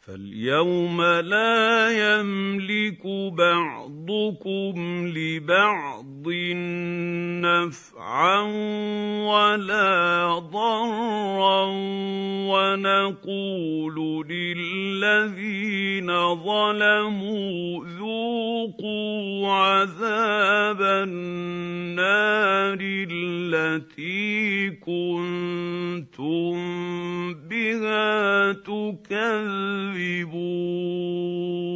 فاليوم لا يملك بعضكم لبعض نفعا ولا ضرا ونقول للذين ظلموا ذوقوا عذاب النار التي كنتم بها تكذبون.